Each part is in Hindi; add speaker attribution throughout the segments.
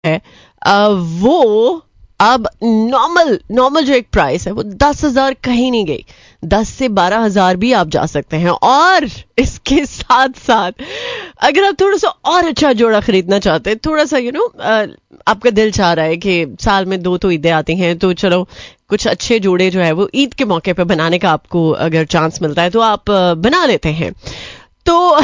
Speaker 1: है वो अब नॉर्मल जो एक प्राइस है वो 10,000 कहीं नहीं गई, 10 से 12,000 भी आप जा सकते हैं। और इसके साथ साथ अगर आप थोड़ा सा और अच्छा जोड़ा खरीदना चाहते हैं, थोड़ा सा आपका दिल चाह रहा है कि साल में 2 तो ईदें आती हैं, तो चलो कुछ अच्छे जोड़े जो है वो ईद के मौके पे बनाने का आपको अगर चांस मिलता है तो आप बना लेते हैं। तो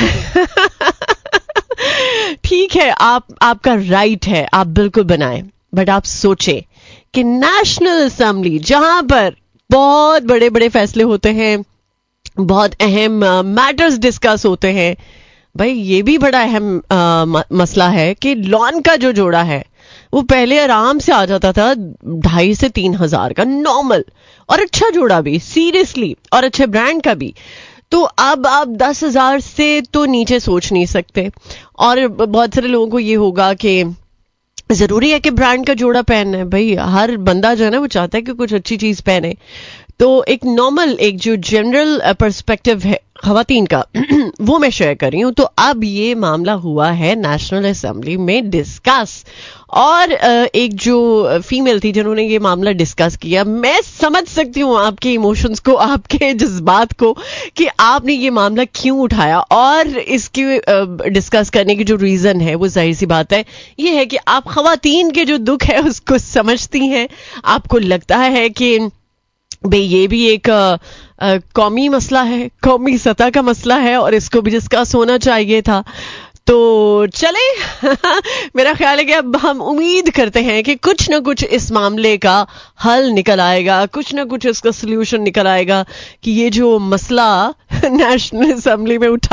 Speaker 1: ठीक है, आपका राइट है, आप बिल्कुल बनाएं, बट आप सोचें कि नेशनल असेंबली जहां पर बहुत बड़े बड़े फैसले होते हैं, बहुत अहम मैटर्स डिस्कस होते हैं, भाई ये भी बड़ा अहम मसला है कि लॉन का जो जोड़ा है वो पहले आराम से आ जाता था 2,500 से 3,000 का नॉर्मल, और अच्छा जोड़ा भी सीरियसली, और अच्छे ब्रांड का भी। तो अब आप 10,000 से तो नीचे सोच नहीं सकते। और बहुत सारे लोगों को ये होगा कि जरूरी है कि ब्रांड का जोड़ा पहनना है। भाई हर बंदा जो है ना वो चाहता है कि कुछ अच्छी चीज पहने। तो एक नॉर्मल, एक जो जनरल पर्सपेक्टिव है खवातीन का वो मैं शेयर कर रही हूं। तो अब ये मामला हुआ है नेशनल असेंबली में डिस्कस, और एक जो फीमेल थी जिन्होंने ये मामला डिस्कस किया, मैं समझ सकती हूँ आपके इमोशंस को, आपके जज्बात को, कि आपने ये मामला क्यों उठाया। और इसके डिस्कस करने की जो रीजन है वो जाहिर सी बात है ये है कि आप खवातीन के जो दुख है उसको समझती हैं। आपको लगता है कि भाई ये भी एक कौमी मसला है, कौमी सतह का मसला है, और इसको भी डिस्कस होना चाहिए था। तो चले मेरा ख्याल है कि अब हम उम्मीद करते हैं कि कुछ ना कुछ इस मामले का हल निकल आएगा, कुछ ना कुछ इसका सोल्यूशन निकल आएगा, कि ये जो मसला नेशनल असेंबली में उठा